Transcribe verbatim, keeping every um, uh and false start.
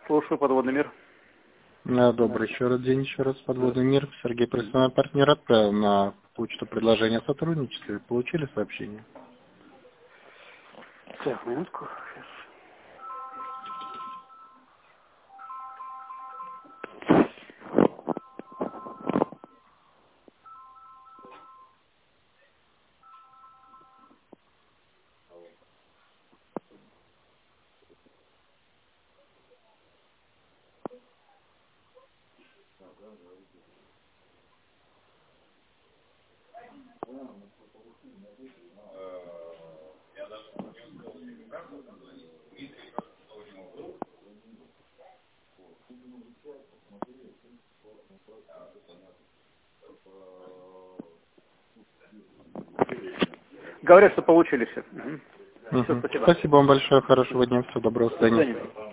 Слушаю, подводный мир. Добрый еще раз день, еще раз подводный мир. Сергей, профессиональный партнер, отправил на почту предложение о сотрудничестве. Получили сообщение? Так, минутку. Говорят, что получили все. Угу. Угу. Все, спасибо. Спасибо вам большое, хорошего дня, всего доброго, до свидания. До свидания.